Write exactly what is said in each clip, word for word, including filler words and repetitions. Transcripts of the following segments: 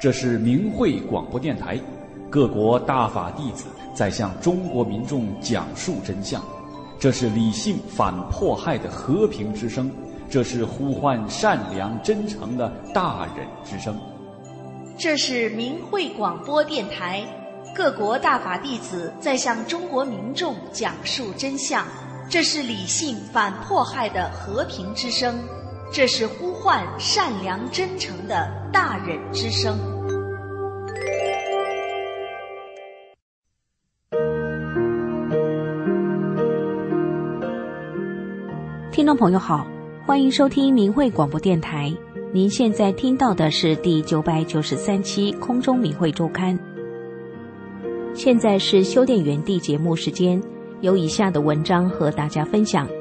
这是明慧广播电台，各国大法弟子在向中国民众讲述真相。这是理性反迫害的和平之声，这是呼唤善良真诚的大忍之声。 这是明慧广播电台，各国大法弟子在向中国民众讲述真相。这是理性反迫害的和平之声，这是呼唤善良真诚的大忍之声。 听众朋友好，欢迎收听明慧广播电台。您现在听到的是第九百九十三期空中明慧周刊。现在是修炼园地节目时间，有以下的文章和大家分享。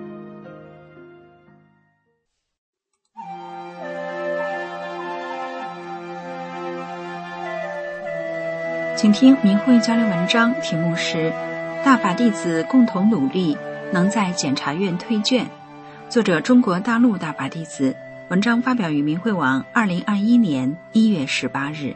请听明慧交流文章，题目是大法弟子共同努力能在检察院推卷，作者中国大陆大法弟子，文章发表于明慧网二零二一年一月十八日。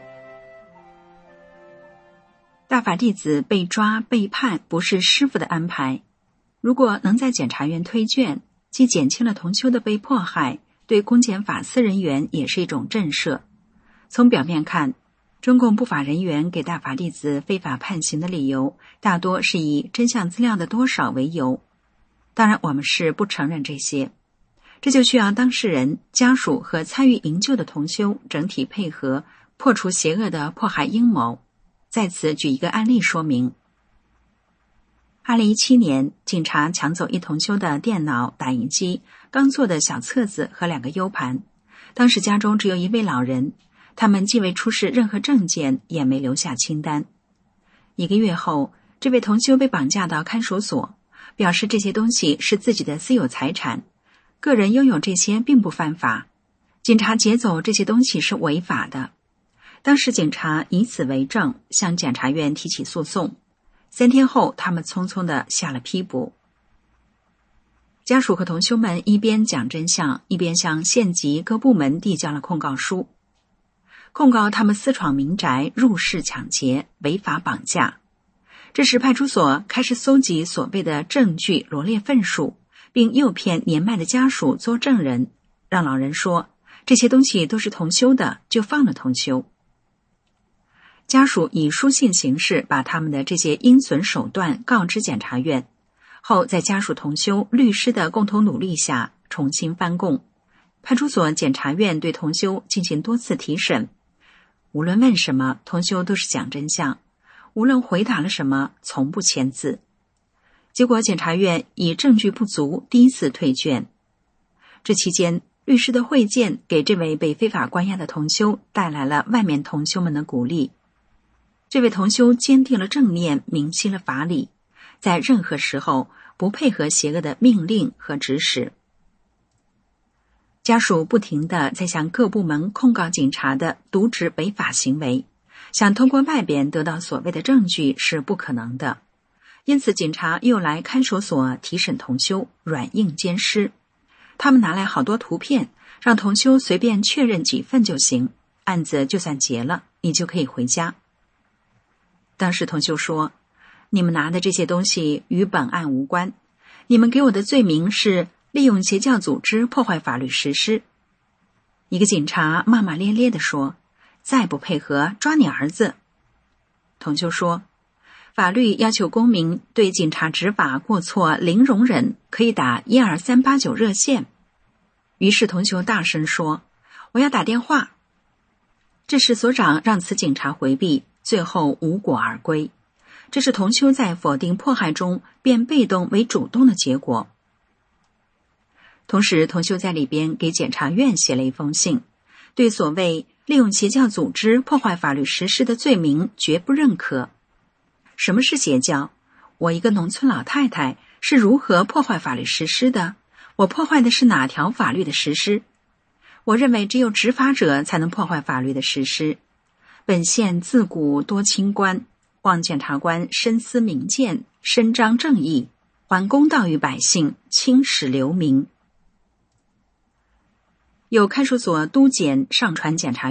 大法弟子被抓被判不是师父的安排，如果能在检察院推卷，既减轻了同修的被迫害，对公检法司人员也是一种震慑。从表面看，中共不法人员给大法弟子非法判刑的理由大多是以真相资料的多少为由，当然我们是不承认这些，这就需要当事人、家属和参与营救的同修整体配合，破除邪恶的迫害阴谋。在此举一个案例说明。二零一七年，警察抢走一同修的电脑、打印机、刚做的小册子和两个 U 盘，当时家中只有一位老人，他们既未出示任何证件，也没留下清单。一个月后，这位同修被绑架到看守所，表示这些东西是自己的私有财产，个人拥有这些并不犯法，警察劫走这些东西是违法的。当时警察以此为证，向检察院提起诉讼。三天后，他们匆匆地下了批捕。家属和同修们一边讲真相，一边向县级各部门递交了控告书，控告他们私闯民宅、入室抢劫、违法绑架。这时派出所开始搜集所谓的证据，罗列份数，并诱骗年迈的家属做证人，让老人说这些东西都是同修的，就放了同修。家属以书信形式把他们的这些阴损手段告知检察院，后在家属、同修、律师的共同努力下重新翻供。派出所、检察院对同修进行多次提审，无论问什么，同修都是讲真相，无论回答了什么，从不签字。结果检察院以证据不足，第一次退卷。这期间，律师的会见给这位被非法关押的同修带来了外面同修们的鼓励。这位同修坚定了正念，明晰了法理，在任何时候不配合邪恶的命令和指使。家属不停地在向各部门控告警察的渎职违法行为，想通过外边得到所谓的证据是不可能的，因此警察又来看守所提审同修，软硬兼施。他们拿来好多图片，让同修随便确认几份就行，案子就算结了，你就可以回家。当时同修说，你们拿的这些东西与本案无关，你们给我的罪名是利用邪教组织破坏法律实施。一个警察骂骂咧咧地说，再不配合抓你儿子。同修说，法律要求公民对警察执法过错零容忍，可以打一二三八九热线。于是同修大声说，我要打电话。这时所长让此警察回避，最后无果而归。这是同修在否定迫害中变被动为主动的结果。同时，同修在里边给检察院写了一封信，对所谓利用邪教组织破坏法律实施的罪名绝不认可。什么是邪教？我一个农村老太太是如何破坏法律实施的？我破坏的是哪条法律的实施？我认为只有执法者才能破坏法律的实施。本县自古多清官，望检察官深思明鉴，伸张正义，还公道于百姓，青史留名。有看守所督检上传检察院，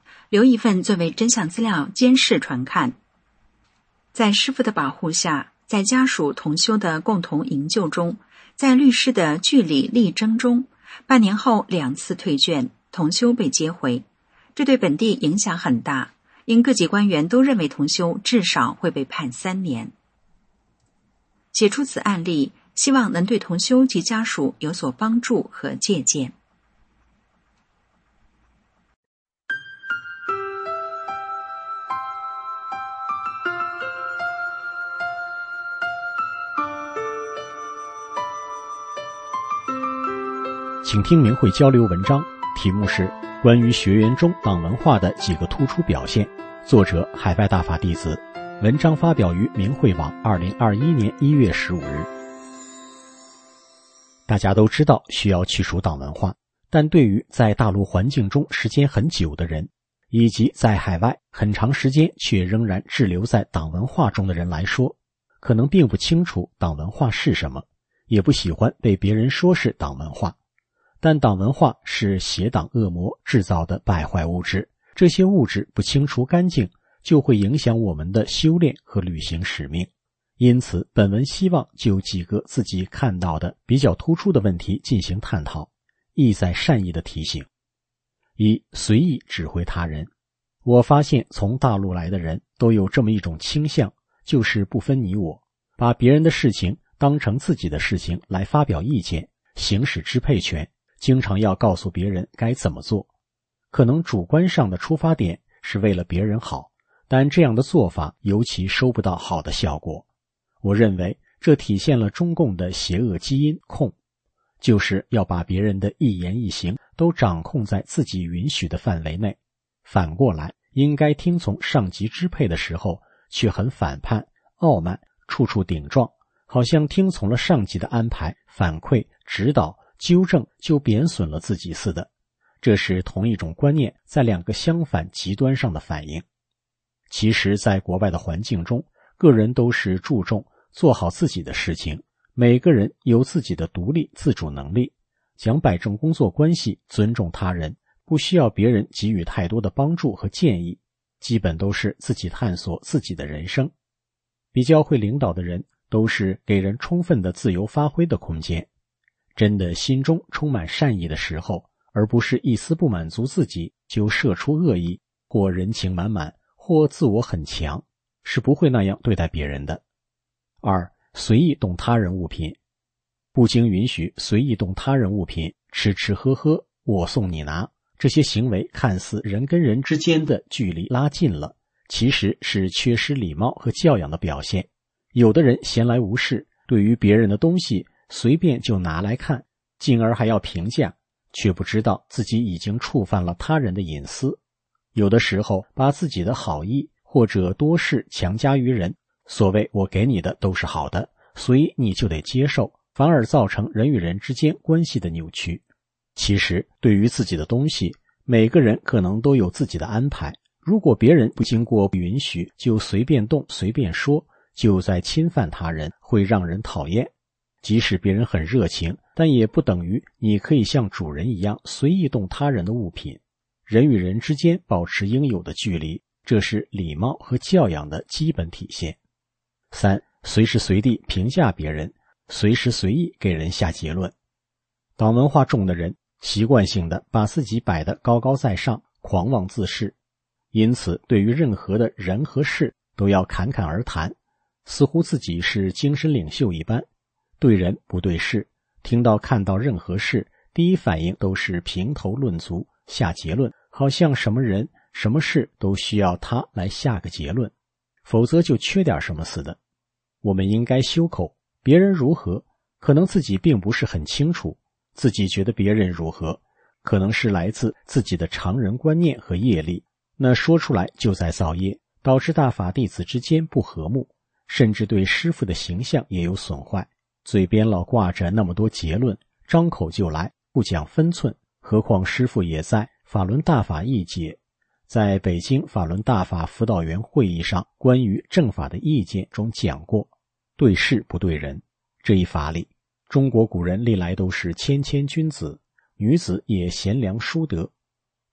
留一份作为真相资料监视传看。在师父的保护下，在家属同修的共同营救中，在律师的据理力争中，半年后两次退卷，同修被接回。这对本地影响很大，因各级官员都认为同修至少会被判三年。写出此案例，希望能对同修及家属有所帮助和借鉴。 请听明慧交流文章，题目是关于学员中党文化的几个突出表现，作者海外大法弟子，文章发表于明慧网二零二一年一月十五日。大家都知道需要去除党文化，但对于在大陆环境中时间很久的人，以及在海外很长时间却仍然滞留在党文化中的人来说，可能并不清楚党文化是什么，也不喜欢被别人说是党文化。但党文化是邪党恶魔制造的败坏物质，这些物质不清除干净，就会影响我们的修炼和履行使命。因此，本文希望就几个自己看到的比较突出的问题进行探讨，意在善意的提醒。一、随意指挥他人。我发现从大陆来的人都有这么一种倾向，就是不分你我，把别人的事情当成自己的事情来发表意见，行使支配权，经常要告诉别人该怎么做。可能主观上的出发点是为了别人好，但这样的做法尤其收不到好的效果。我认为这体现了中共的邪恶基因控，就是要把别人的一言一行都掌控在自己允许的范围内。反过来，应该听从上级支配的时候，却很反叛、傲慢，处处顶撞，好像听从了上级的安排、反馈、指导、纠正就贬损了自己似的。这是同一种观念在两个相反极端上的反应。其实在国外的环境中，个人都是注重做好自己的事情，每个人有自己的独立自主能力，讲摆正工作关系，尊重他人，不需要别人给予太多的帮助和建议，基本都是自己探索自己的人生。比较会领导的人都是给人充分的自由发挥的空间，真的心中充满善意的时候，而不是一丝不满足自己就射出恶意，或人情满满，或自我很强，是不会那样对待别人的。二、随意动他人物品。不经允许随意动他人物品，吃吃喝喝，我送你拿，这些行为看似人跟人之间的距离拉近了，其实是缺失礼貌和教养的表现。有的人闲来无事，对于别人的东西随便就拿来看，进而还要评价，却不知道自己已经触犯了他人的隐私。有的时候把自己的好意或者多事强加于人，所谓我给你的都是好的，所以你就得接受，反而造成人与人之间关系的扭曲。其实对于自己的东西，每个人可能都有自己的安排，如果别人不经过允许就随便动随便说，就在侵犯他人，会让人讨厌。即使别人很热情，但也不等于你可以像主人一样随意动他人的物品。人与人之间保持应有的距离，这是礼貌和教养的基本体现。三、随时随地评价别人，随时随意给人下结论。党文化重的人习惯性的把自己摆得高高在上，狂妄自恃，因此对于任何的人和事都要侃侃而谈，似乎自己是精神领袖一般，对人不对事，听到看到任何事，第一反应都是评头论足，下结论，好像什么人什么事都需要他来下个结论，否则就缺点什么似的。我们应该修口，别人如何，可能自己并不是很清楚，自己觉得别人如何，可能是来自自己的常人观念和业力，那说出来就在造业，导致大法弟子之间不和睦，甚至对师父的形象也有损坏。嘴边老挂着那么多结论，张口就来，不讲分寸，何况师父也在法轮大法义解，在北京法轮大法辅导员会议上关于正法的意见中讲过，对事不对人。这一法里，中国古人历来都是谦谦君子，女子也贤良淑德，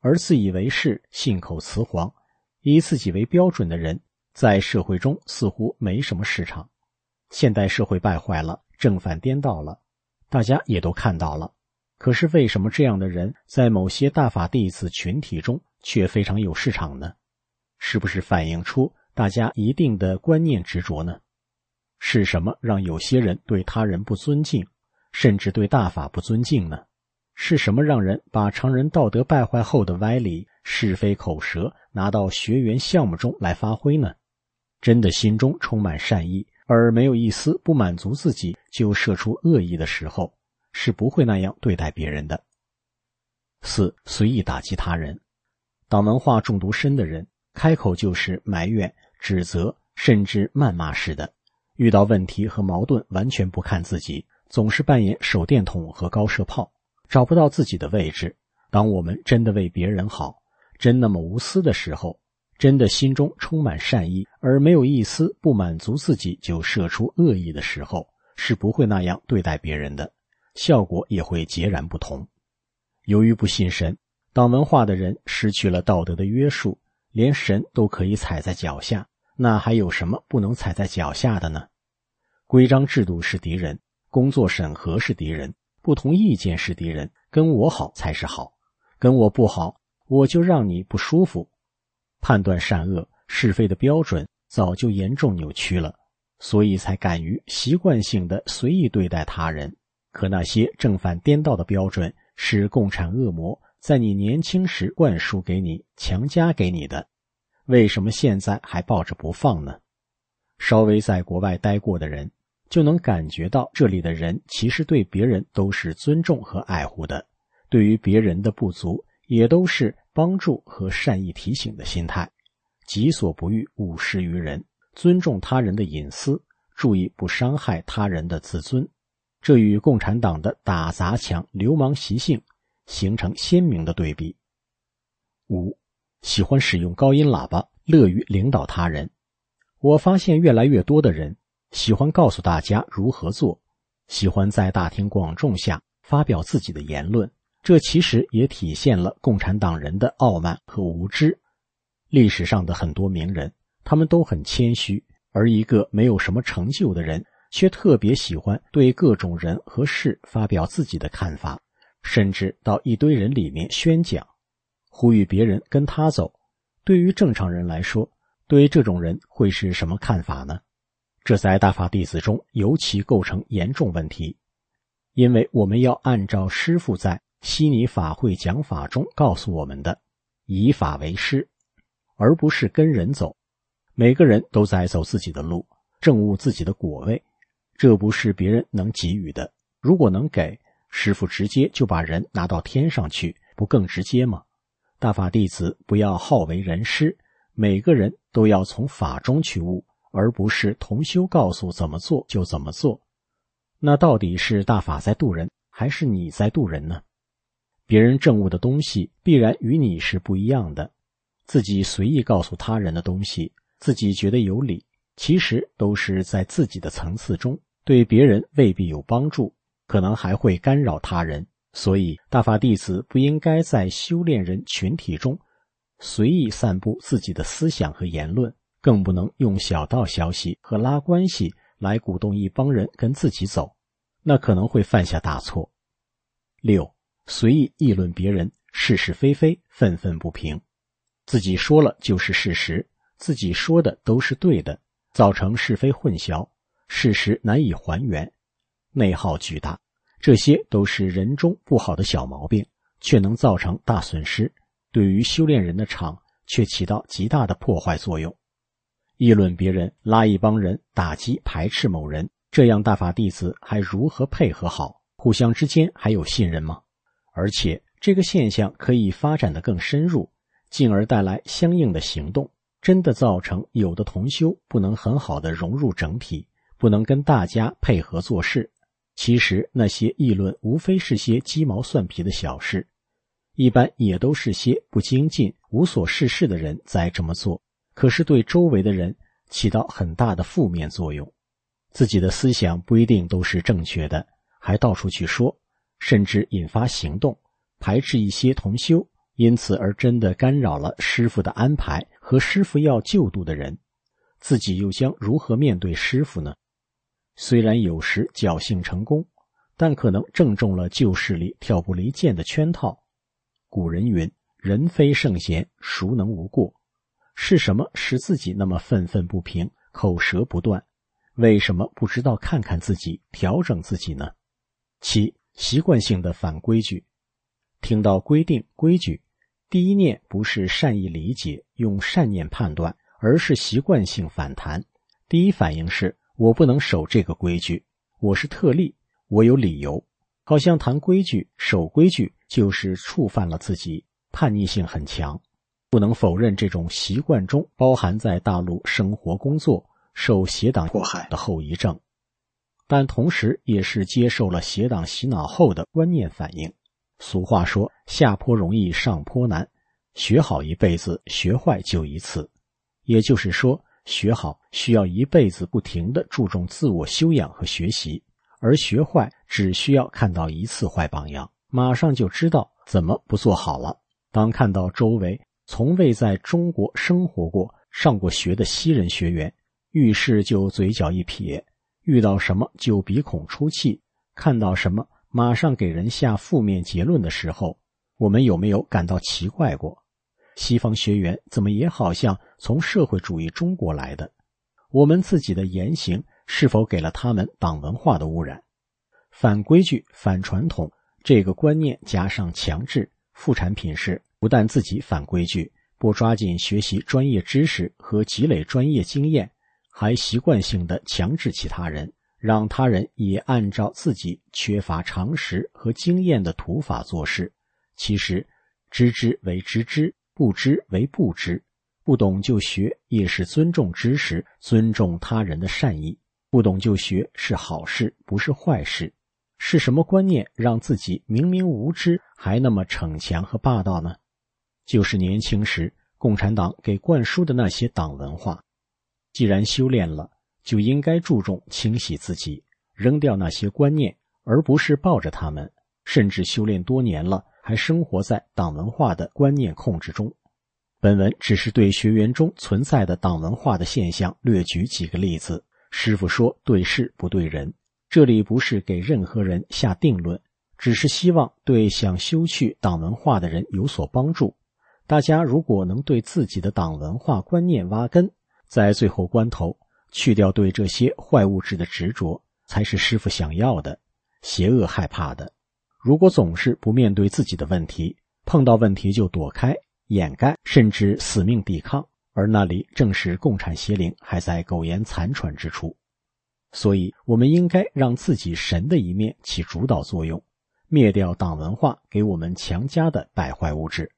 而自以为是、信口雌黄，以自己为标准的人，在社会中似乎没什么市场。现代社会败坏了，正反颠倒了，大家也都看到了。可是为什么这样的人在某些大法弟子群体中却非常有市场呢？是不是反映出大家一定的观念执着呢？是什么让有些人对他人不尊敬，甚至对大法不尊敬呢？是什么让人把常人道德败坏后的歪理、是非口舌拿到学员项目中来发挥呢？真的心中充满善意，而没有一丝不满足自己就射出恶意的时候，是不会那样对待别人的。四、随意打击他人。党文化中毒深的人，开口就是埋怨、指责，甚至谩骂式的，遇到问题和矛盾完全不看自己，总是扮演手电筒和高射炮，找不到自己的位置。当我们真的为别人好，真那么无私的时候，真的心中充满善意，而没有一丝不满足自己就射出恶意的时候，是不会那样对待别人的，效果也会截然不同。由于不信神，党文化的人失去了道德的约束，连神都可以踩在脚下，那还有什么不能踩在脚下的呢？规章制度是敌人，工作审核是敌人，不同意见是敌人，跟我好才是好，跟我不好，我就让你不舒服。判断善恶是非的标准早就严重扭曲了，所以才敢于习惯性的随意对待他人。可那些正反颠倒的标准是共产恶魔在你年轻时灌输给你、强加给你的，为什么现在还抱着不放呢？稍微在国外待过的人就能感觉到，这里的人其实对别人都是尊重和爱护的，对于别人的不足也都是帮助和善意提醒的心态，己所不欲，勿施于人，尊重他人的隐私，注意不伤害他人的自尊。这与共产党的打砸抢、流氓习性形成鲜明的对比。五、喜欢使用高音喇叭，乐于领导他人。我发现越来越多的人喜欢告诉大家如何做，喜欢在大庭广众下发表自己的言论，这其实也体现了共产党人的傲慢和无知。历史上的很多名人，他们都很谦虚，而一个没有什么成就的人却特别喜欢对各种人和事发表自己的看法，甚至到一堆人里面宣讲，呼吁别人跟他走。对于正常人来说，对这种人会是什么看法呢？这在大法弟子中尤其构成严重问题，因为我们要按照师父在悉尼法会讲法中告诉我们的，以法为师，而不是跟人走。每个人都在走自己的路，证悟自己的果位，这不是别人能给予的。如果能给，师父直接就把人拿到天上去，不更直接吗？大法弟子不要好为人师，每个人都要从法中去悟，而不是同修告诉怎么做就怎么做。那到底是大法在渡人，还是你在渡人呢？别人证悟的东西必然与你是不一样的，自己随意告诉他人的东西，自己觉得有理，其实都是在自己的层次中，对别人未必有帮助，可能还会干扰他人。所以大法弟子不应该在修炼人群体中随意散布自己的思想和言论，更不能用小道消息和拉关系来鼓动一帮人跟自己走，那可能会犯下大错。六、随意议论别人，是是非非，愤愤不平。自己说了就是事实，自己说的都是对的，造成是非混淆，事实难以还原，内耗巨大，这些都是人中不好的小毛病，却能造成大损失，对于修炼人的场却起到极大的破坏作用。议论别人，拉一帮人打击排斥某人，这样大法弟子还如何配合好？互相之间还有信任吗？而且这个现象可以发展得更深入，进而带来相应的行动，真的造成有的同修不能很好的融入整体，不能跟大家配合做事。其实那些议论无非是些鸡毛蒜皮的小事，一般也都是些不精进、无所事事的人在这么做，可是对周围的人起到很大的负面作用。自己的思想不一定都是正确的，还到处去说，甚至引发行动，排斥一些同修， 因此而真的干扰了师父的安排和师父要救度的人，自己又将如何面对师父呢？虽然有时侥幸成功，但可能正中了旧势力挑拨离间的圈套。古人云，人非圣贤，孰能无过？是什么使自己那么愤愤不平，口舌不断？为什么不知道看看自己，调整自己呢？七、习惯性的反规矩。听到规定、规矩，第一念不是善意理解，用善念判断，而是习惯性反弹。第一反应是，我不能守这个规矩，我是特例，我有理由。好像谈规矩、守规矩就是触犯了自己，叛逆性很强。不能否认这种习惯中包含在大陆生活工作受邪党迫害的后遗症，但同时也是接受了邪党洗脑后的观念反应。俗话说，下坡容易上坡难，学好一辈子，学坏就一次。也就是说，学好需要一辈子不停地注重自我修养和学习，而学坏只需要看到一次坏榜样，马上就知道怎么不做好了。当看到周围从未在中国生活过、上过学的西人学员，遇事就嘴角一撇，遇到什么就鼻孔出气，看到什么马上给人下负面结论的时候，我们有没有感到奇怪过？西方学员怎么也好像从社会主义中国来的？我们自己的言行是否给了他们党文化的污染？反规矩、反传统这个观念加上强制，副产品是不但自己反规矩，不抓紧学习专业知识和积累专业经验，还习惯性地强制其他人，让他人也按照自己缺乏常识和经验的土法做事。其实知之为知之，不知为不知，不懂就学也是尊重知识，尊重他人的善意。不懂就学是好事，不是坏事。是什么观念让自己明明无知还那么逞强和霸道呢？就是年轻时共产党给灌输的那些党文化。既然修炼了，就应该注重清洗自己，扔掉那些观念，而不是抱着他们，甚至修炼多年了还生活在党文化的观念控制中。本文只是对学员中存在的党文化的现象略举几个例子。师父说对事不对人，这里不是给任何人下定论，只是希望对想修去党文化的人有所帮助。大家如果能对自己的党文化观念挖根，在最后关头去掉对这些坏物质的执着，才是师父想要的，邪恶害怕的。如果总是不面对自己的问题，碰到问题就躲开、掩盖，甚至死命抵抗，而那里正是共产邪灵还在苟延残喘之处。所以我们应该让自己神的一面起主导作用，灭掉党文化给我们强加的败坏物质。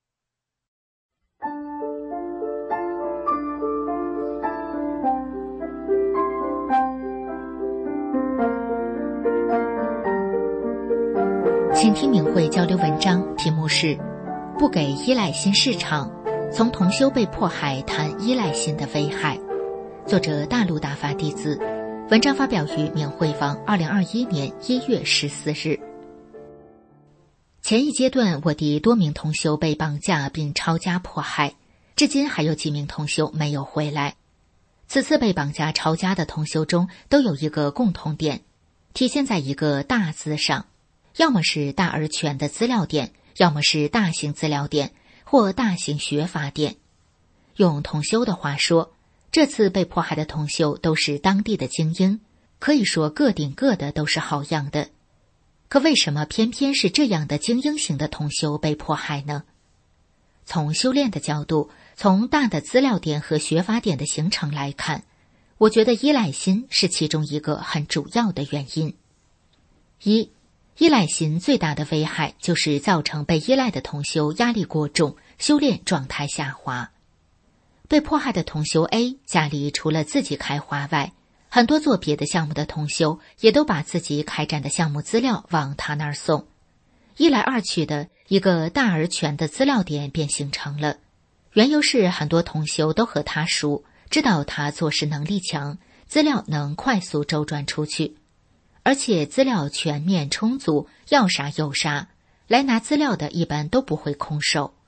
请听明慧交流文章，题目是不给依赖心市场，从同修被迫害谈依赖心的危害，作者大陆大法弟子，文章发表于明慧网二零二一年一月十四日。前一阶段，我的多名同修被绑架并抄家迫害，至今还有几名同修没有回来。此次被绑架抄家的同修中都有一个共同点，体现在一个大字上，要么是大而全的资料点，要么是大型资料点或大型学法点。用同修的话说，这次被迫害的同修都是当地的精英，可以说各顶各的都是好样的。可为什么偏偏是这样的精英型的同修被迫害呢？从修炼的角度，从大的资料点和学法点的形成来看，我觉得依赖心是其中一个很主要的原因。一，依赖心最大的危害就是造成被依赖的同修压力过重，修炼状态下滑。被迫害的同修 A 家里除了自己开花外，很多做别的项目的同修也都把自己开展的项目资料往他那儿送，一来二去的，一个大而全的资料点便形成了。缘由是很多同修都和他熟，知道他做事能力强，资料能快速周转出去，而且资料全面充足，要啥有啥，来拿资料的一般都不会空手。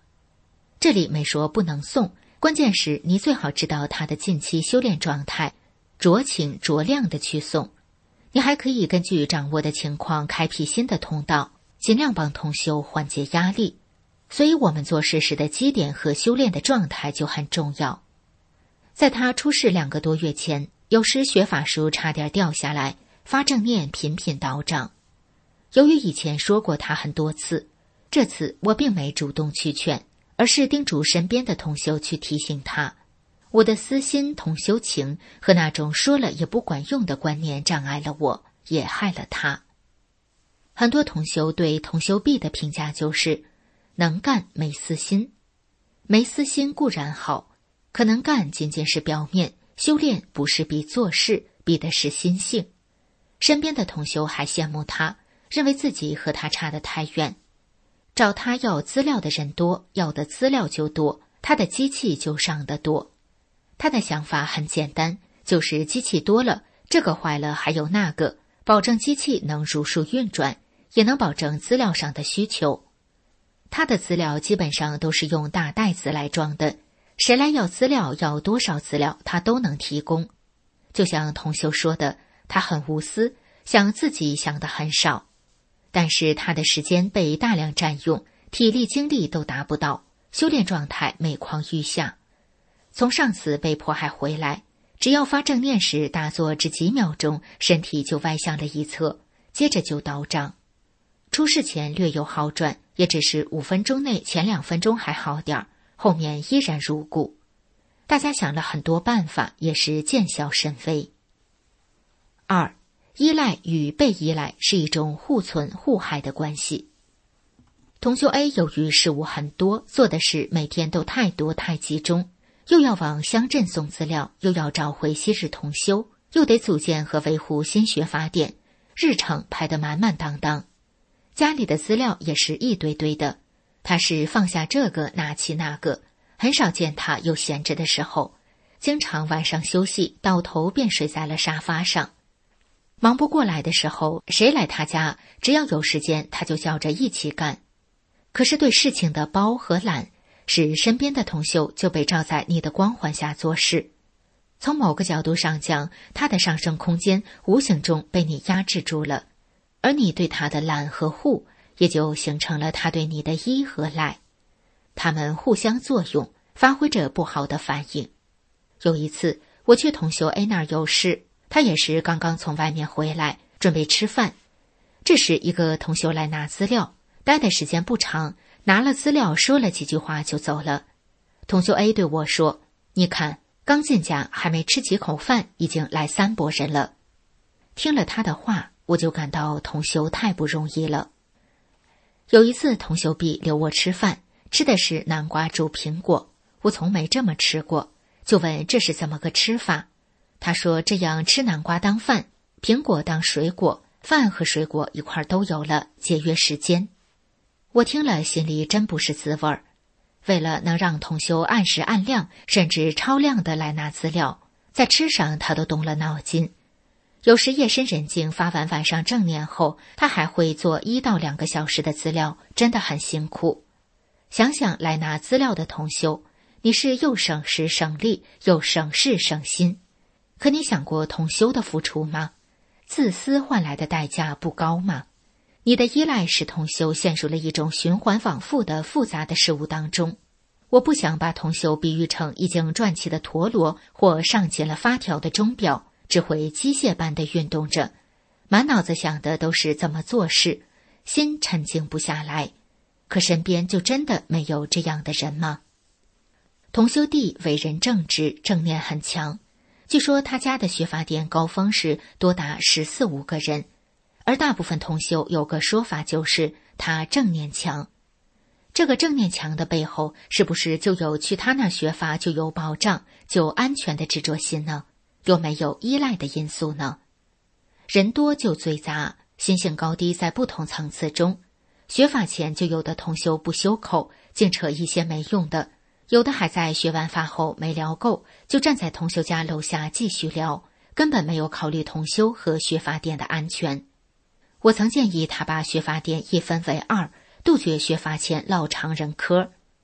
这里没说不能送，关键是你最好知道他的近期修炼状态，酌情酌量的去送。你还可以根据掌握的情况开辟新的通道，尽量帮同修缓解压力。所以我们做事时的基点和修炼的状态就很重要。在他出世两个多月前，有时学法书差点掉下来，发正念频频倒账。由于以前说过他很多次，这次我并没主动去劝，而是叮嘱身边的同修去提醒他。我的私心同修情和那种说了也不管用的观念障碍了我，也害了他。很多同修对同修 B 的评价就是能干没私心。没私心固然好，可能干仅仅是表面，修炼不是比做事，比的是心性。身边的同修还羡慕他，认为自己和他差得太远。找他要资料的人多，要的资料就多，他的机器就上得多。他的想法很简单，就是机器多了，这个坏了还有那个，保证机器能如数运转，也能保证资料上的需求。他的资料基本上都是用大袋子来装的，谁来要资料，要多少资料，他都能提供。就像同修说的，他很无私，想自己想的很少，但是他的时间被大量占用，体力精力都达不到，修炼状态每况愈下。从上次被迫害回来，只要发正念时打坐只几秒钟，身体就歪向了一侧，接着就倒账。出事前略有好转，也只是五分钟内前两分钟还好点儿，后面依然如故。大家想了很多办法，也是见效甚微。二，依赖与被依赖是一种互存互害的关系。同修 A 由于事务很多，做的事每天都太多太集中，又要往乡镇送资料，又要找回昔日同修，又得组建和维护新学法典，日程排得满满当当。家里的资料也是一堆堆的，他是放下这个拿起那个，很少见他有闲着的时候，经常晚上休息倒头便睡在了沙发上。忙不过来的时候，谁来他家，只要有时间他就叫着一起干。可是对事情的包和懒，使身边的同修就被罩在你的光环下做事。从某个角度上讲，他的上升空间无形中被你压制住了，而你对他的懒和护，也就形成了他对你的依和赖。他们互相作用，发挥着不好的反应。有一次我去同修 A 那儿有事，他也是刚刚从外面回来，准备吃饭。这时一个同修来拿资料，待的时间不长，拿了资料说了几句话就走了。同修 A 对我说，你看，刚进家还没吃几口饭，已经来三拨人了。听了他的话，我就感到同修太不容易了。有一次同修 B 留我吃饭，吃的是南瓜煮苹果，我从没这么吃过，就问这是怎么个吃法。他说这样吃南瓜当饭，苹果当水果，饭和水果一块都有了，节约时间。我听了心里真不是滋味儿。为了能让同修按时按量甚至超量的来拿资料，在吃上他都动了脑筋。有时夜深人静发完晚上正念后，他还会做一到两个小时的资料，真的很辛苦。想想来拿资料的同修，你是又省时省力，又省事省心。可你想过同修的付出吗？自私换来的代价不高吗？你的依赖使同修陷入了一种循环往复的复杂的事物当中。我不想把同修比喻成已经转起的陀螺或上紧了发条的钟表，只会机械般的运动着，满脑子想的都是怎么做事，心沉静不下来。可身边就真的没有这样的人吗？同修弟为人正直，正念很强。据说他家的学法典高峰时多达十四五个人，而大部分同修有个说法就是他正念强。这个正念强的背后，是不是就有去他那学法就有保障、就安全的执着心呢？有没有依赖的因素呢？人多就嘴杂，心性高低在不同层次中。学法前就有的同修不修口，净扯一些没用的，有的还在学完法后没聊够，就站在同修家楼下继续聊，根本没有考虑同修和学法典的安全。我曾建议他把学法典一分为二，杜绝学法前唠常人嗑。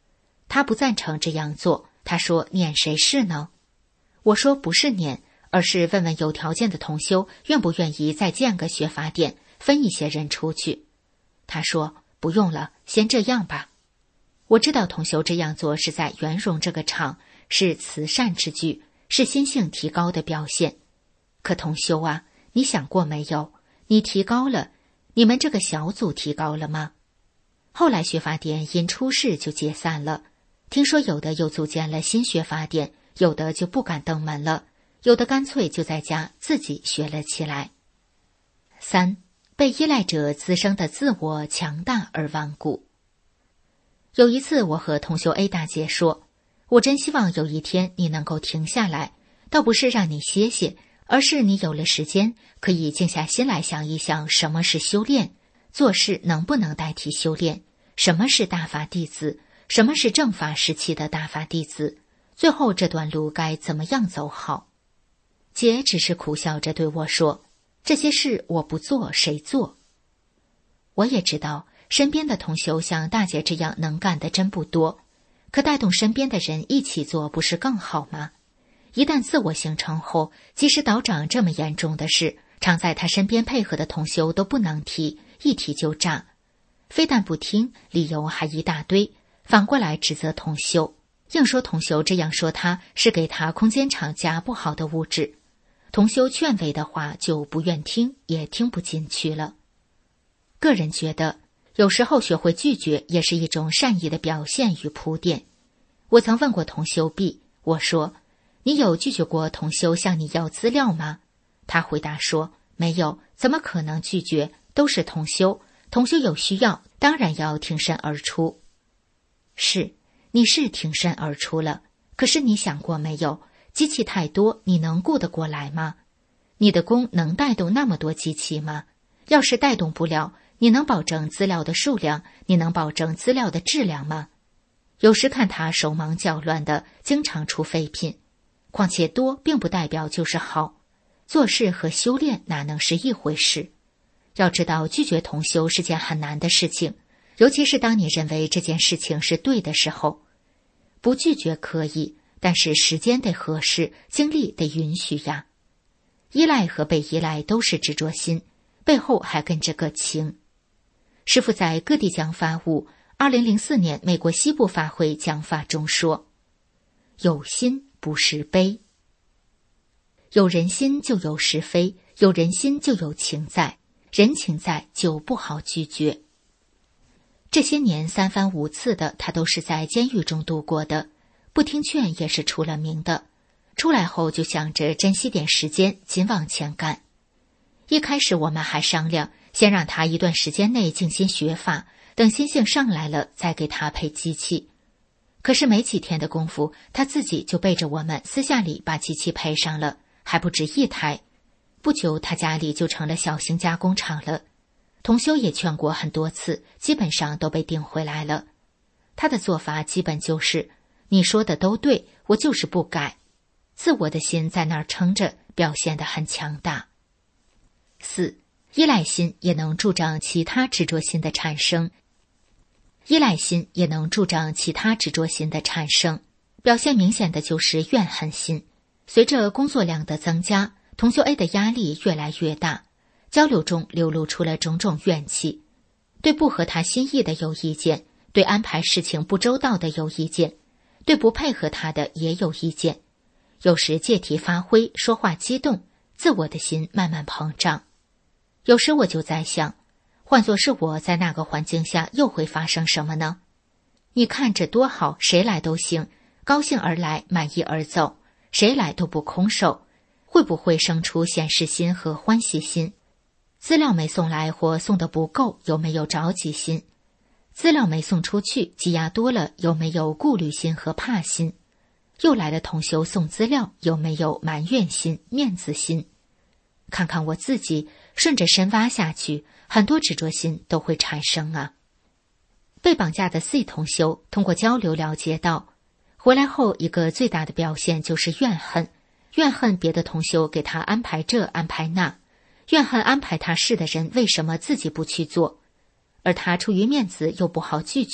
他不赞成这样做，他说撵谁是呢？我说不是撵，而是问问有条件的同修愿不愿意再建个学法点，分一些人出去。他说不用了，先这样吧。我知道同修这样做是在圆融这个场，是慈善之举，是心性提高的表现。可同修啊，你想过没有，你提高了，你们这个小组提高了吗？后来学法点因出事就解散了，听说有的又组建了新学法点，有的就不敢登门了，有的干脆就在家自己学了起来。三，被依赖者滋生的自我强大而顽固。有一次我和同修 A 大姐说，我真希望有一天你能够停下来，倒不是让你歇歇，而是你有了时间，可以静下心来想一想什么是修炼，做事能不能代替修炼，什么是大法弟子，什么是正法时期的大法弟子，最后这段路该怎么样走好。姐只是苦笑着对我说，这些事我不做谁做？我也知道身边的同修像大姐这样能干的真不多，可带动身边的人一起做不是更好吗？一旦自我形成后，即使道长这么严重的事，常在他身边配合的同修都不能提，一提就炸。非但不听，理由还一大堆，反过来指责同修，硬说同修这样说他是给他空间厂加不好的物质。同修劝慰的话就不愿听，也听不进去了。个人觉得有时候学会拒绝也是一种善意的表现与铺垫。我曾问过同修 B， 我说你有拒绝过同修向你要资料吗？他回答说没有，怎么可能拒绝，都是同修，同修有需要当然要挺身而出。是，你是挺身而出了，可是你想过没有，机器太多，你能顾得过来吗？你的功能带动那么多机器吗？要是带动不了，你能保证资料的数量，你能保证资料的质量吗？有时看他手忙脚乱的，经常出废品。况且多并不代表就是好，做事和修炼哪能是一回事？要知道拒绝同修是件很难的事情，尤其是当你认为这件事情是对的时候。不拒绝可以，但是时间得合适，精力得允许呀。依赖和被依赖都是执着心，背后还跟着个情。师父在各地讲法务二零零四年美国西部法会讲法中说，有心不是悲，有人心就有是非，有人心就有情在，人情在就不好拒绝。这些年三番五次的他都是在监狱中度过的，不听劝也是出了名的，出来后就想着珍惜点时间，紧往前干。一开始我们还商量，先让他一段时间内静心学法，等心性上来了再给他配机器。可是没几天的功夫，他自己就背着我们私下里把机器配上了，还不止一台。不久他家里就成了小型加工厂了。同修也劝过很多次，基本上都被顶回来了。他的做法基本就是你说的都对，我就是不改，自我的心在那儿撑着，表现得很强大。四，依赖心也能助长其他执着心的产生。依赖心也能助长其他执着心的产生，表现明显的就是怨恨心。随着工作量的增加，同修 A 的压力越来越大，交流中流露出了种种怨气，对不合他心意的有意见，对安排事情不周到的有意见，对不配合他的也有意见。有时借题发挥，说话激动，自我的心慢慢膨胀。有时我就在想，换作是我在那个环境下又会发生什么呢？你看这多好，谁来都行，高兴而来，满意而走，谁来都不空手，会不会生出显示心和欢喜心？资料没送来或送得不够，有没有着急心？资料没送出去，积压多了，有没有顾虑心和怕心？又来了同修送资料，有没有埋怨心、面子心？看看我自己，顺着深挖下去，很多执着心都会产生啊。被绑架的 C 同修通过交流了解到，回来后一个最大的表现就是怨恨，怨恨别的同修给他安排这安排那，怨恨安排他事的人为什么自己不去做，而他出于面子又不好拒绝，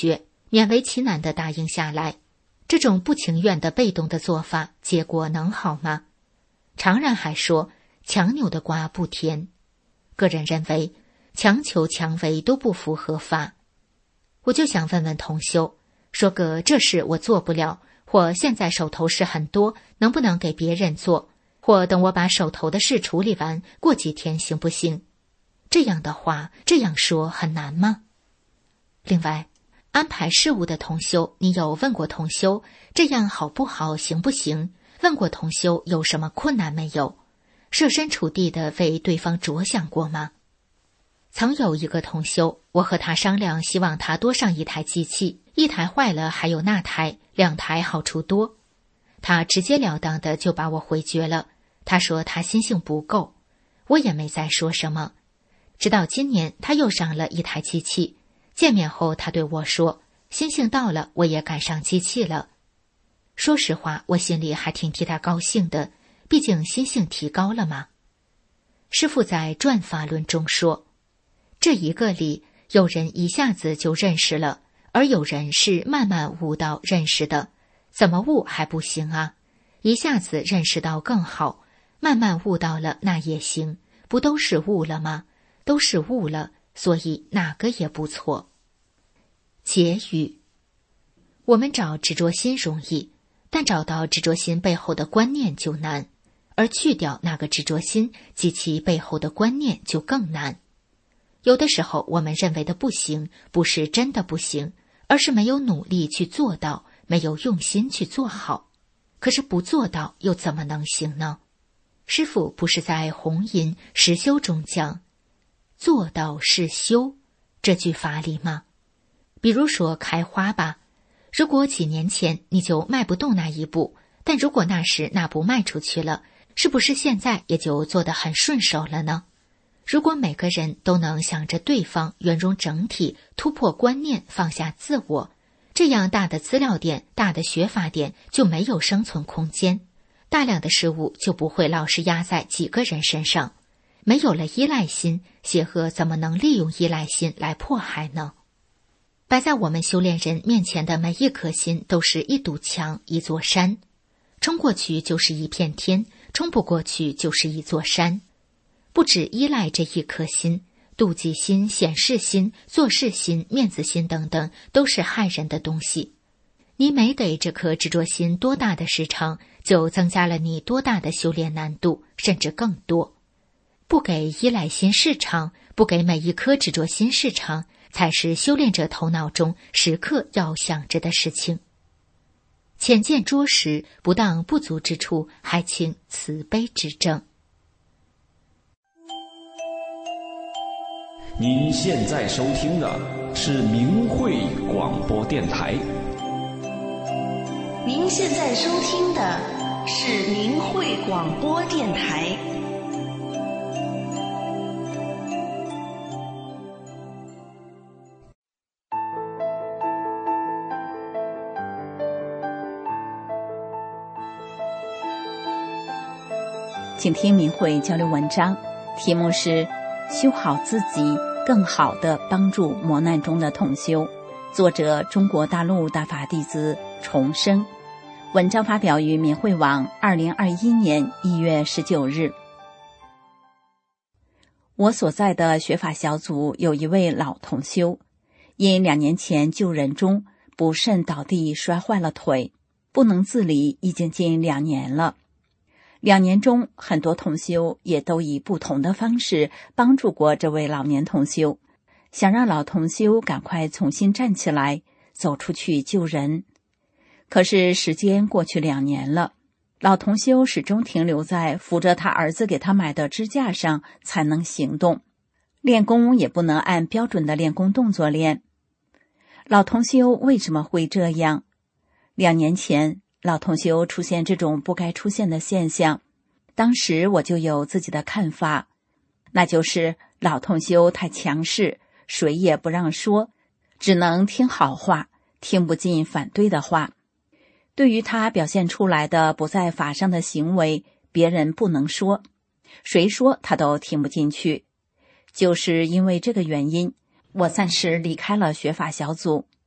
勉为其难地答应下来。这种不情愿的被动的做法，结果能好吗？常人还说强扭的瓜不甜，个人认为强求强为都不符合法。我就想问问同修，说个这事我做不了，或现在手头事很多，能不能给别人做，或等我把手头的事处理完，过几天行不行？这样的话，这样说很难吗？另外，安排事务的同修，你有问过同修这样好不好，行不行？问过同修有什么困难没有？设身处地的为对方着想过吗？曾有一个同修，我和他商量，希望他多上一台机器，一台坏了还有那台，两台好处多。他直截了当的就把我回绝了，他说他心性不够，我也没再说什么。直到今年他又上了一台机器，见面后他对我说，心性到了，我也赶上机器了。说实话，我心里还挺替他高兴的，毕竟心性提高了嘛。师父在转法论中说，这一个里，有人一下子就认识了，而有人是慢慢悟到认识的。怎么悟还不行啊？一下子认识到更好，慢慢悟到了那也行，不都是悟了吗？都是悟了，所以哪个也不错。结语：我们找执着心容易，但找到执着心背后的观念就难，而去掉那个执着心及其背后的观念就更难。有的时候我们认为的不行，不是真的不行，而是没有努力去做到，没有用心去做好。可是不做到又怎么能行呢？师父不是在弘音实修中讲做到是修这句法理吗？比如说开花吧，如果几年前你就迈不动那一步，但如果那时那步迈出去了，是不是现在也就做得很顺手了呢？如果每个人都能想着对方，圆融整体，突破观念，放下自我，这样大的资料点，大的学法点就没有生存空间，大量的事物就不会老是压在几个人身上。没有了依赖心，邪恶怎么能利用依赖心来迫害呢？摆在我们修炼人面前的每一颗心都是一堵墙，一座山，冲过去就是一片天，冲不过去就是一座山。不只依赖这一颗心，妒忌心、显示心、做事心、面子心等等，都是害人的东西。你每给这颗执着心多大的时长，就增加了你多大的修炼难度，甚至更多。不给依赖心市场，不给每一颗执着心市场，才是修炼者头脑中时刻要想着的事情。浅见拙识，不当不足之处，还请慈悲指正。 您现在收听的是明慧广播电台。 您现在收听的是明慧广播电台。 请听明慧交流文章，题目是修好自己，更好地帮助磨难中的同修，作者中国大陆大法弟子重生。文章发表于明慧网二零二一年一月十九日。我所在的学法小组有一位老同修，因两年前救人中不慎倒地摔坏了腿，不能自理已经近两年了。两年中，很多同修也都以不同的方式帮助过这位老年同修，想让老同修赶快重新站起来，走出去救人。可是时间过去两年了，老同修始终停留在扶着他儿子给他买的支架上才能行动，练功也不能按标准的练功动作练。老同修为什么会这样？两年前老同修出现这种不该出现的现象，当时我就有自己的看法，那就是老同修太强势，谁也不让说，只能听好话，听不进反对的话。对于他表现出来的不在法上的行为，别人不能说，谁说他都听不进去。就是因为这个原因，我暂时离开了学法小组。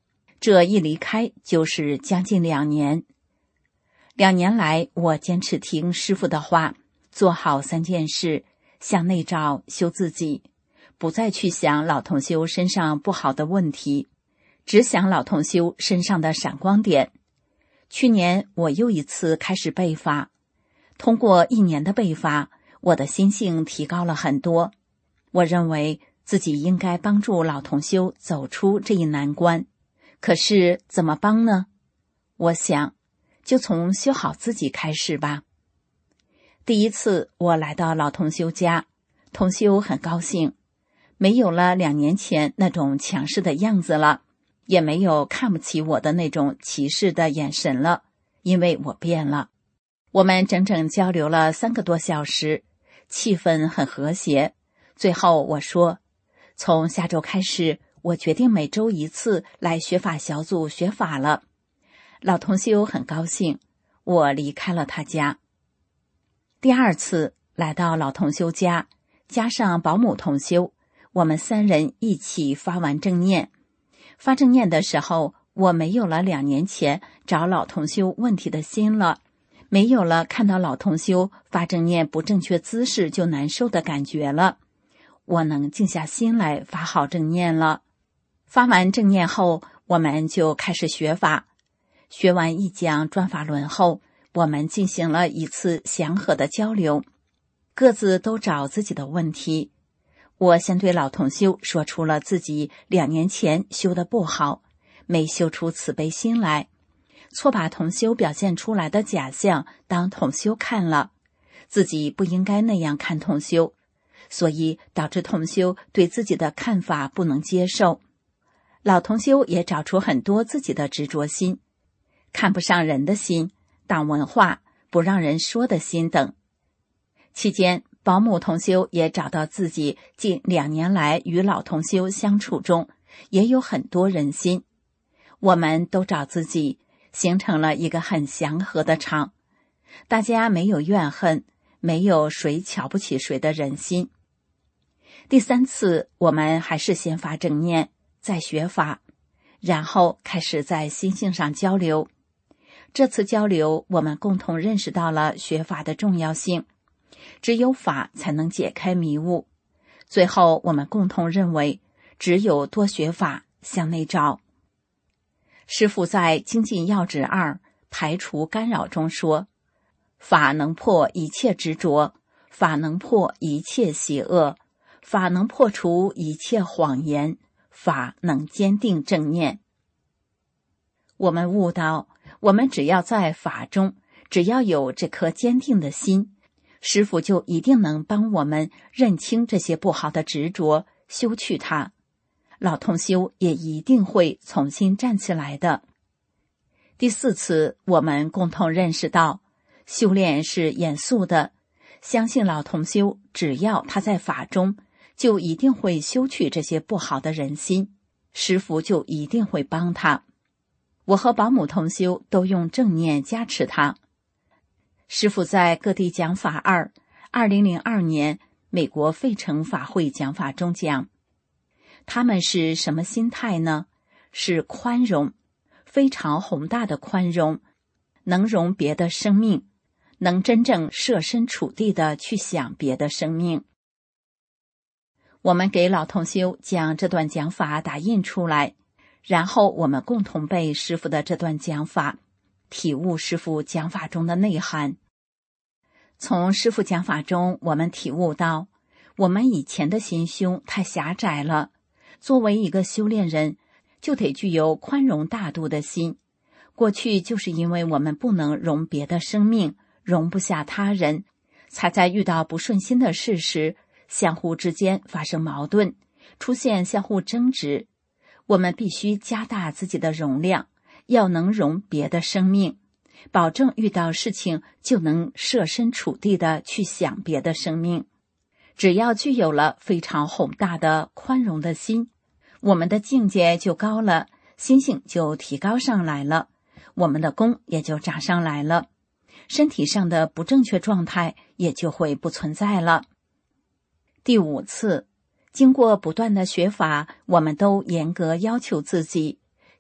这一离开就是将近两年。两年来，我坚持听师父的话，做好三件事：向内照，修自己，不再去想老同修身上不好的问题，只想老同修身上的闪光点。去年我又一次开始背法，通过一年的背法，我的心性提高了很多。我认为自己应该帮助老同修走出这一难关，可是怎么帮呢？我想就从修好自己开始吧。第一次我来到老同修家，同修很高兴，没有了两年前那种强势的样子了，也没有看不起我的那种歧视的眼神了，因为我变了。我们整整交流了三个多小时，气氛很和谐。最后我说，从下周开始，我决定每周一次来学法小组学法了。老同修很高兴，我离开了他家。第二次来到老同修家，加上保姆同修，我们三人一起发完正念。发正念的时候，我没有了两年前找老同修问题的心了，没有了看到老同修发正念不正确姿势就难受的感觉了，我能静下心来发好正念了。发完正念后，我们就开始学法。学完一讲转法轮后，我们进行了一次祥和的交流，各自都找自己的问题。我先对老同修说出了自己两年前修的不好，没修出慈悲心来，错把同修表现出来的假象当同修看了，自己不应该那样看同修，所以导致同修对自己的看法不能接受。老同修也找出很多自己的执着心，看不上人的心，党文化，不让人说的心等。期间，保姆同修也找到自己近两年来与老同修相处中也有很多人心，我们都找自己，形成了一个很祥和的场，大家没有怨恨，没有谁瞧不起谁的人心。第三次我们还是先发正念，再学法，然后开始在心性上交流。这次交流，我们共同认识到了学法的重要性，只有法才能解开迷雾。最后我们共同认为，只有多学法，向内照。师父在《精进要旨二排除干扰》中说，法能破一切执着，法能破一切邪恶，法能破除一切谎言，法能坚定正念。我们悟到，我们只要在法中，只要有这颗坚定的心，师父就一定能帮我们认清这些不好的执着，修去它。老同修也一定会重新站起来的。第四次，我们共同认识到，修炼是严肃的，相信老同修只要他在法中，就一定会修去这些不好的人心，师父就一定会帮他。我和保姆同修都用正念加持他。师父在各地讲法二二零零二年美国费城法会讲法中讲，他们是什么心态呢？是宽容，非常宏大的宽容，能容别的生命，能真正设身处地的去想别的生命。我们给老同修将这段讲法打印出来，然后我们共同背师父的这段讲法，体悟师父讲法中的内涵。从师父讲法中，我们体悟到，我们以前的心胸太狭窄了，作为一个修炼人，就得具有宽容大度的心。过去就是因为我们不能容别的生命，容不下他人，才在遇到不顺心的事时，相互之间发生矛盾，出现相互争执。我们必须加大自己的容量，要能容别的生命，保证遇到事情就能设身处地的去想别的生命。只要具有了非常宏大的宽容的心，我们的境界就高了，心性就提高上来了，我们的功也就长上来了，身体上的不正确状态也就会不存在了。第五次，经过不断的学法，我们都严格要求自己，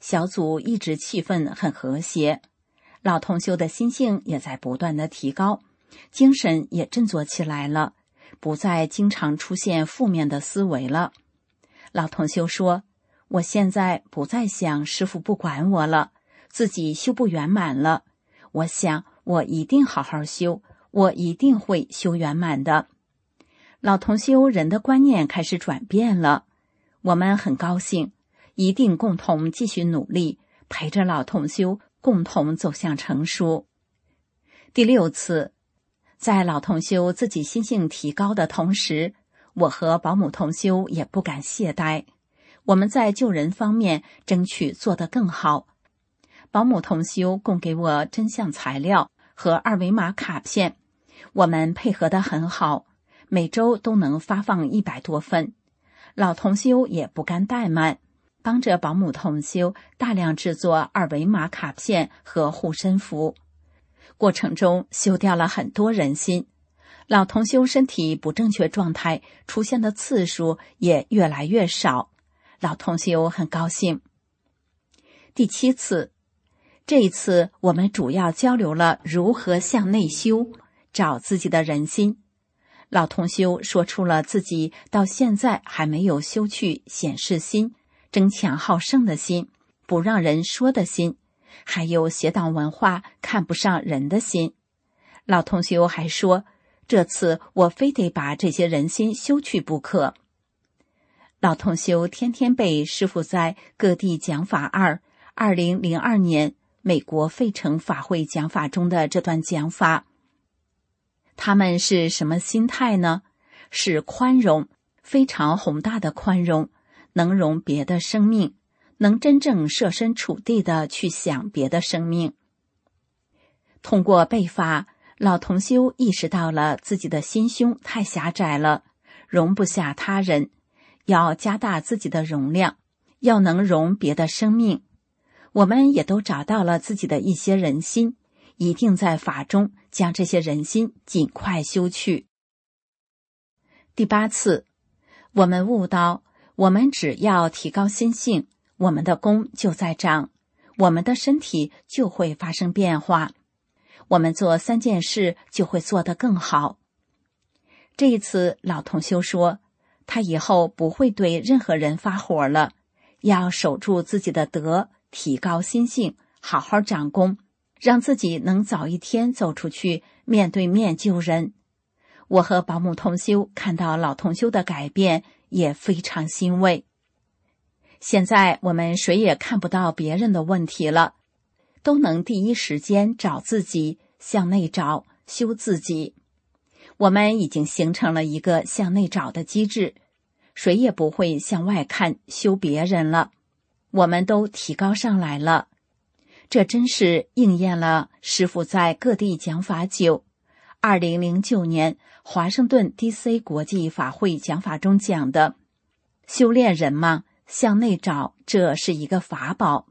小组一直气氛很和谐，老同修的心性也在不断的提高，精神也振作起来了，不再经常出现负面的思维了。老同修说，我现在不再想师父不管我了，自己修不圆满了，我想我一定好好修，我一定会修圆满的。老同修人的观念开始转变了，我们很高兴，一定共同继续努力，陪着老同修共同走向成熟。第六次，在老同修自己心性提高的同时，我和保姆同修也不敢懈怠，我们在救人方面争取做得更好。保姆同修供给我真相材料和二维码卡片，我们配合得很好，每周都能发放一百多份。老同修也不甘怠慢，帮着保姆同修大量制作二维码卡片和护身符，过程中修掉了很多人心。老同修身体不正确状态出现的次数也越来越少，老同修很高兴。第七次，这一次我们主要交流了如何向内修，找自己的人心。老同修说出了自己到现在还没有修去显示心、争强好胜的心、不让人说的心，还有邪党文化看不上人的心。老同修还说，这次我非得把这些人心修去不可。老同修天天背师父在各地讲法二二零零二年美国费城法会讲法中的这段讲法。他们是什么心态呢？是宽容，非常宏大的宽容，能容别的生命，能真正设身处地的去想别的生命。通过背法，老同修意识到了自己的心胸太狭窄了，容不下他人，要加大自己的容量，要能容别的生命。我们也都找到了自己的一些人心，一定在法中将这些人心尽快修去。第八次，我们悟到，我们只要提高心性，我们的功就在长，我们的身体就会发生变化，我们做三件事就会做得更好。这一次老同修说，他以后不会对任何人发火了，要守住自己的德，提高心性，好好长功，让自己能早一天走出去，面对面救人。我和保姆同修看到老同修的改变，也非常欣慰。现在我们谁也看不到别人的问题了，都能第一时间找自己，向内找，修自己。我们已经形成了一个向内找的机制，谁也不会向外看修别人了，我们都提高上来了。这真是应验了师父在各地讲法九二零零九年华盛顿 D C 国际法会讲法中讲的，修炼人嘛，向内找，这是一个法宝。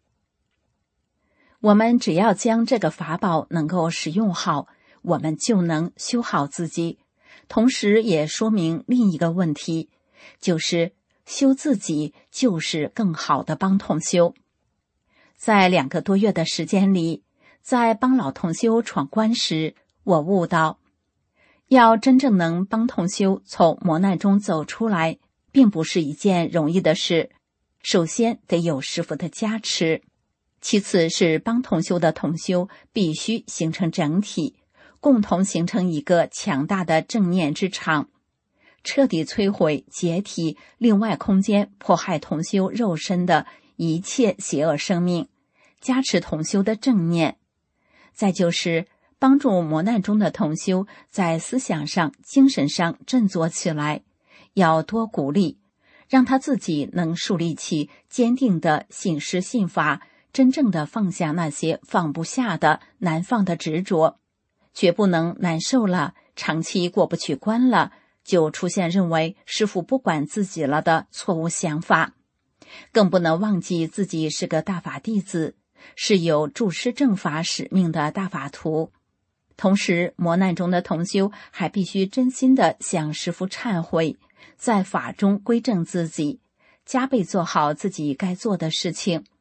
我们只要将这个法宝能够使用好，我们就能修好自己。同时也说明另一个问题，就是修自己就是更好的帮同修。在两个多月的时间里，在帮老同修闯关时，我悟到，要真正能帮同修从磨难中走出来，并不是一件容易的事。首先得有师父的加持，其次是帮同修的同修必须形成整体，共同形成一个强大的正念之场，彻底摧毁解体另外空间迫害同修肉身的一切邪恶生命，加持同修的正念。再就是帮助磨难中的同修在思想上、精神上振作起来，要多鼓励，让他自己能树立起坚定的信师信法，真正的放下那些放不下的难放的执着，绝不能难受了，长期过不去关了，就出现认为师父不管自己了的错误想法。更不能忘记自己是个大法弟子，是有助师正法使命的大法徒。同时磨难中的同修还必须真心地向师父忏悔，在法中归正自己，加倍做好自己该做的事情，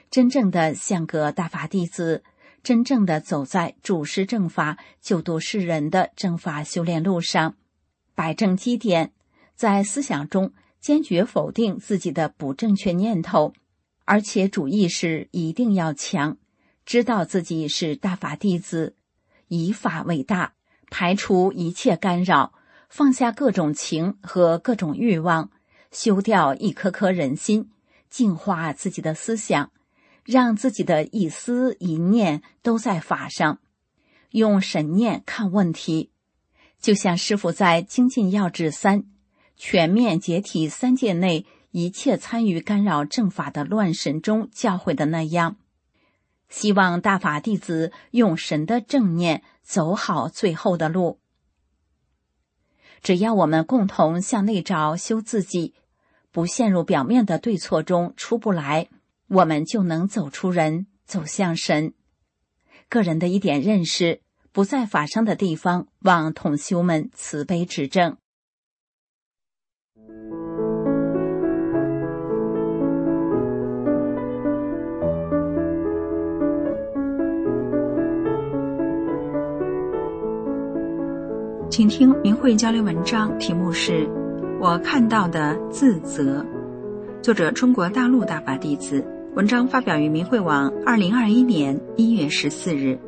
真正的像个大法弟子，真正的走在主持正法、救度世人的正法修炼路上，摆正基点，在思想中坚决否定自己的不正确念头，而且主意识一定要强，知道自己是大法弟子，以法为大，排除一切干扰，放下各种情和各种欲望，修掉一颗颗人心，净化自己的思想，让自己的一思一念都在法上，用神念看问题。就像师父在精进要旨三全面解体三界内一切参与干扰正法的乱神中教诲的那样，希望大法弟子用神的正念走好最后的路。只要我们共同向内找修自己，不陷入表面的对错中出不来，我们就能走出人，走向神。个人的一点认识，不在法上的地方，望同修们慈悲指正。 请听明慧交流文章，题目是《我看到的自责》，作者中国大陆大法弟子，文章发表于明慧网二零二一年一月十四日。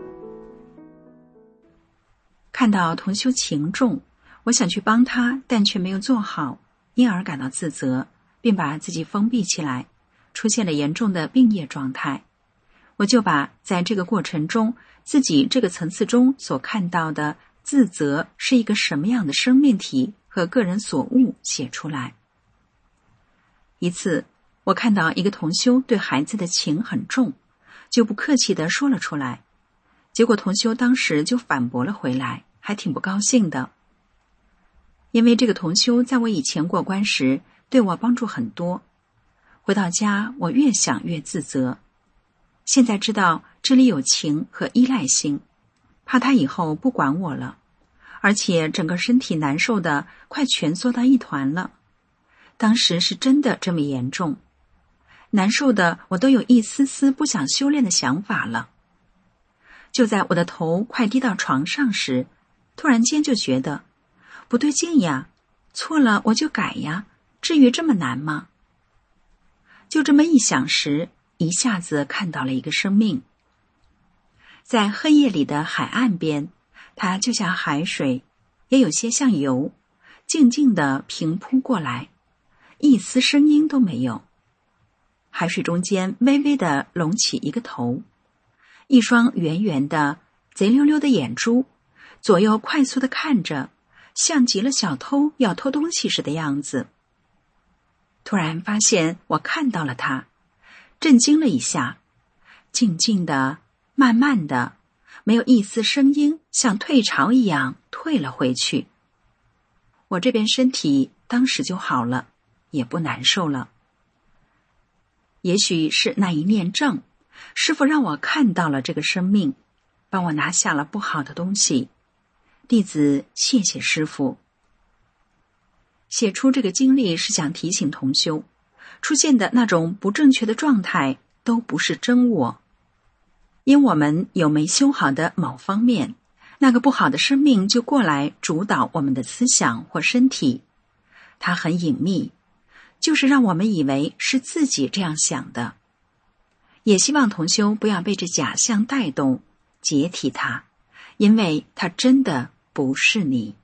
看到同修情重，我想去帮他，但却没有做好，因而感到自责，并把自己封闭起来，出现了严重的病业状态。我就把在这个过程中自己这个层次中所看到的自责是一个什么样的生命体和个人所悟写出来。一次，我看到一个同修对孩子的情很重，就不客气地说了出来，结果同修当时就反驳了回来，还挺不高兴的。因为这个同修在我以前过关时对我帮助很多，回到家我越想越自责，现在知道这里有情和依赖性，怕他以后不管我了，而且整个身体难受的快蜷缩到一团了。当时是真的这么严重，难受的我都有一丝丝不想修炼的想法了。就在我的头快低到床上时，突然间就觉得不对劲呀，错了我就改呀，至于这么难吗？就这么一想时，一下子看到了一个生命。在黑夜里的海岸边，它就像海水，也有些像油，静静地平铺过来，一丝声音都没有。海水中间微微地隆起一个头，一双圆圆的贼溜溜的眼珠，左右快速地看着，像极了小偷要偷东西时的样子。突然发现我看到了它，震惊了一下，静静的慢慢的，没有一丝声音，像退潮一样退了回去。我这边身体当时就好了，也不难受了。也许是那一念正，师父让我看到了这个生命，帮我拿下了不好的东西。弟子谢谢师父。写出这个经历是想提醒同修，出现的那种不正确的状态都不是真我。因我们有没修好的某方面，那个不好的生命就过来主导我们的思想或身体。它很隐秘，就是让我们以为是自己这样想的。也希望同修不要被这假象带动，解体它，因为它真的不是你。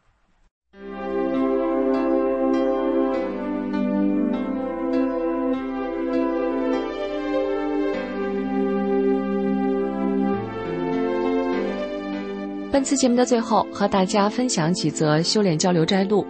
本次节目的最后，和大家分享几则修炼交流摘录。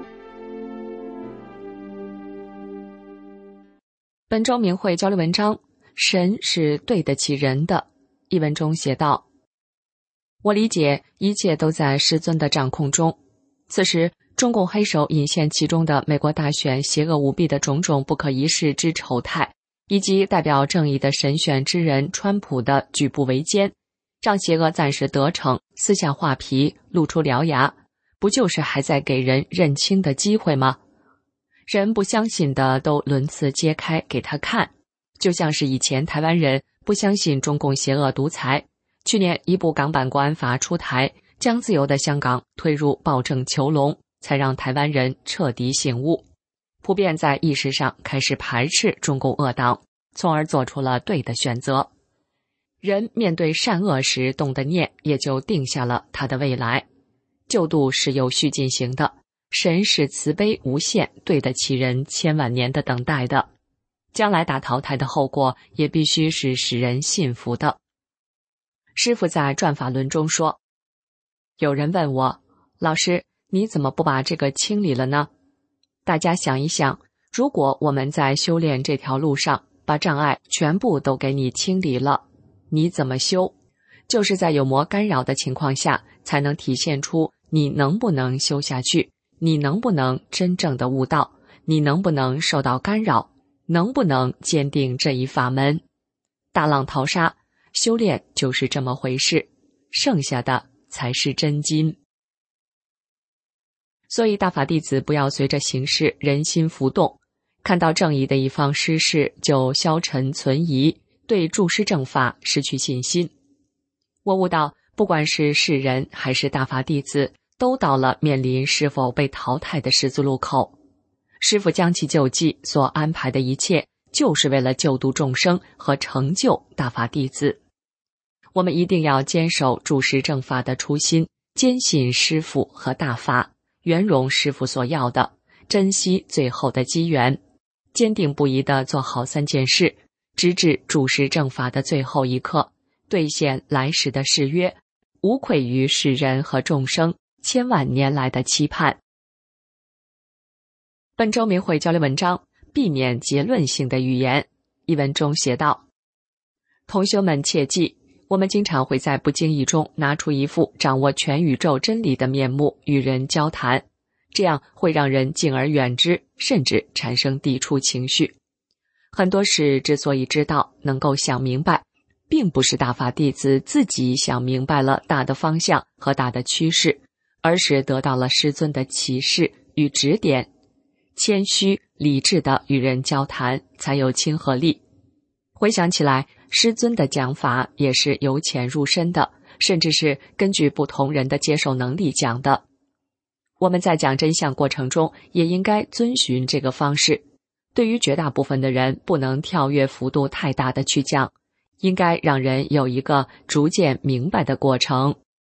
本周明慧交流文章，神是对得起人的。一文中写道：我理解一切都在师尊的掌控中。此时中共黑手隐现其中的美国大选邪恶无比的种种不可一世之丑态，以及代表正义的神选之人川普的举步维艰，让邪恶暂时得逞，撕下画皮，露出獠牙，不就是还在给人认清的机会吗？人不相信的都轮次揭开给他看， 就像是以前台湾人不相信中共邪恶独裁，去年一部港版国安法出台，将自由的香港推入暴政囚笼，才让台湾人彻底醒悟，普遍在意识上开始排斥中共恶党，从而做出了对的选择。人面对善恶时动的念，也就定下了他的未来。救度是有序进行的，神是慈悲无限，对得起人千万年的等待的。将来大淘汰的后果也必须是使人信服的。师父在转法轮中说，有人问我，老师，你怎么不把这个清理了呢？大家想一想，如果我们在修炼这条路上把障碍全部都给你清理了，你怎么修？就是在有魔干扰的情况下，才能体现出你能不能修下去，你能不能真正的悟道，你能不能受到干扰，能不能坚定这一法门。大浪淘沙，修炼就是这么回事，剩下的才是真金。所以大法弟子不要随着形势人心浮动，看到正义的一方失势就消沉存疑，对注释正法失去信心。我悟到，不管是世人还是大法弟子，都到了面临是否被淘汰的十字路口。师父将其救济所安排的一切，就是为了救度众生和成就大法弟子。我们一定要坚守注释正法的初心，坚信师父和大法，圆融师父所要的，珍惜最后的机缘，坚定不移地做好三件事，直至注释正法的最后一刻，兑现来时的誓约，无愧于世人和众生千万年来的期盼。本周明慧交流文章，避免结论性的语言。一文中写道，同修们切记，我们经常会在不经意中拿出一副掌握全宇宙真理的面目与人交谈，这样会让人敬而远之，甚至产生抵触情绪。很多事之所以知道，能够想明白，并不是大法弟子自己想明白了大的方向和大的趋势，而是得到了师尊的启示与指点。谦虚理智地与人交谈，才有亲和力。回想起来，师尊的讲法也是由浅入深的，甚至是根据不同人的接受能力讲的。我们在讲真相过程中，也应该遵循这个方式。对于绝大部分的人，不能跳跃幅度太大的去讲，应该让人有一个逐渐明白的过程。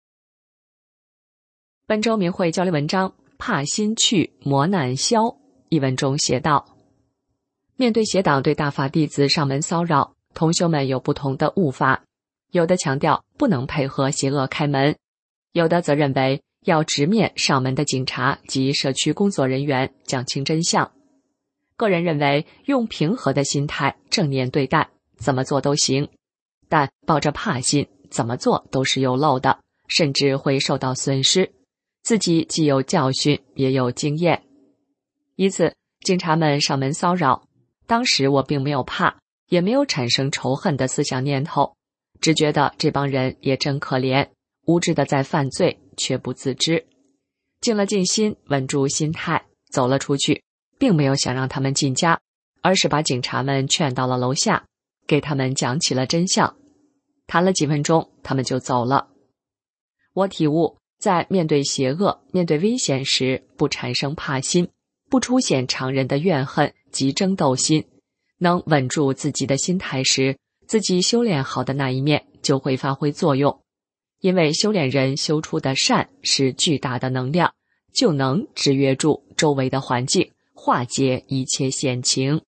本周明慧交流文章，怕心去，磨难消。一文中写道，面对邪党对大法弟子上门骚扰，同修们有不同的悟法，有的强调不能配合邪恶开门，有的则认为要直面上门的警察及社区工作人员，讲清真相。个人认为用平和的心态正念对待，怎么做都行，但抱着怕心，怎么做都是有漏的，甚至会受到损失，自己既有教训也有经验。一次警察们上门骚扰，当时我并没有怕，也没有产生仇恨的思想念头，只觉得这帮人也真可怜，无知的在犯罪却不自知。静了静心，稳住心态，走了出去，并没有想让他们进家，而是把警察们劝到了楼下，给他们讲起了真相。谈了几分钟，他们就走了。我体悟，在面对邪恶、面对危险时，不产生怕心，不出现常人的怨恨及争斗心，能稳住自己的心态时，自己修炼好的那一面就会发挥作用。因为修炼人修出的善是巨大的能量，就能制约住周围的环境，化解一切险情。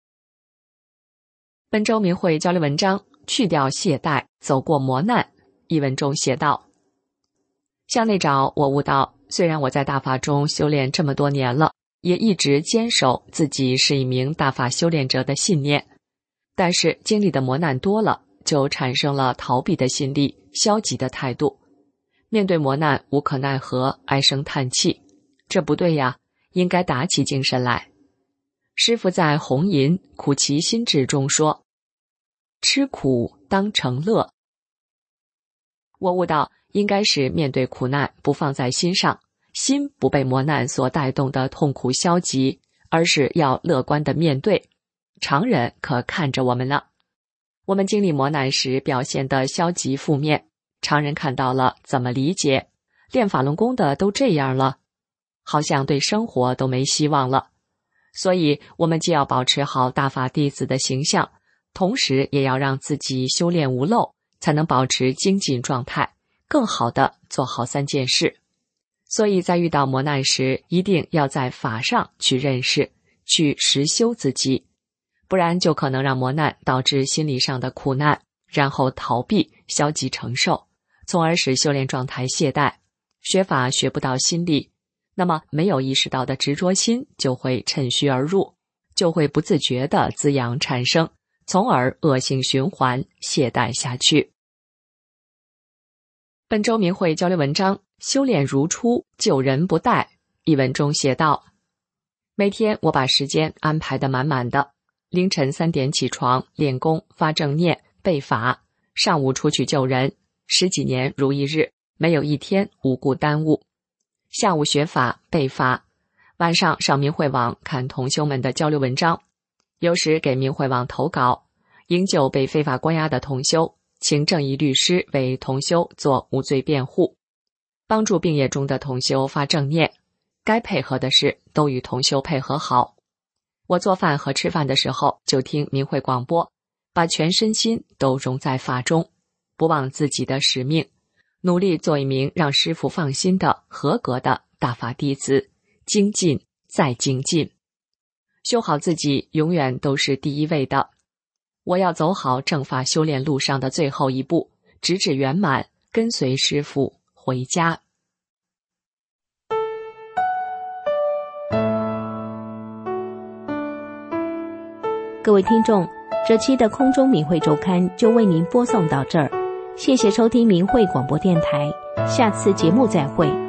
本周明慧交流文章，去掉懈怠，走过磨难。一文中写道，向内找，我悟到，虽然我在大法中修炼这么多年了，也一直坚守自己是一名大法修炼者的信念，但是经历的磨难多了，就产生了逃避的心理，消极的态度。面对磨难无可奈何，唉声叹气，这不对呀，应该打起精神来。师父在《红银苦其心志》中说，吃苦当成乐。我悟到，应该是面对苦难不放在心上，心不被磨难所带动的痛苦消极，而是要乐观的面对， 常人可看着我们了。我们经历磨难时表现的消极负面，常人看到了怎么理解？练法轮功的都这样了，好像对生活都没希望了。所以我们既要保持好大法弟子的形象，同时也要让自己修炼无漏，才能保持精进状态，更好地做好三件事。所以在遇到磨难时，一定要在法上去认识，去实修自己，不然就可能让磨难导致心理上的苦难，然后逃避、消极承受，从而使修炼状态懈怠，学法学不到心力，那么没有意识到的执着心就会趁虚而入，就会不自觉地滋养产生，从而恶性循环，懈怠下去。本周明慧交流文章，修炼如初，救人不怠。一文中写道，每天我把时间安排得满满的，凌晨三点起床练功、发正念、背法，上午出去救人，十几年如一日，没有一天无故耽误。下午学法、背法，晚上上明慧网看同修们的交流文章，有时给明慧网投稿，营救被非法关押的同修，请正义律师为同修做无罪辩护，帮助病业中的同修发正念，该配合的事都与同修配合好。我做饭和吃饭的时候就听明慧广播，把全身心都融在法中，不忘自己的使命，努力做一名让师父放心的合格的大法弟子，精进再精进，修好自己永远都是第一位的。我要走好正法修炼路上的最后一步，直至圆满，跟随师父回家。 各位听众，这期的空中明慧周刊就为您播送到这儿，谢谢收听明慧广播电台，下次节目再会。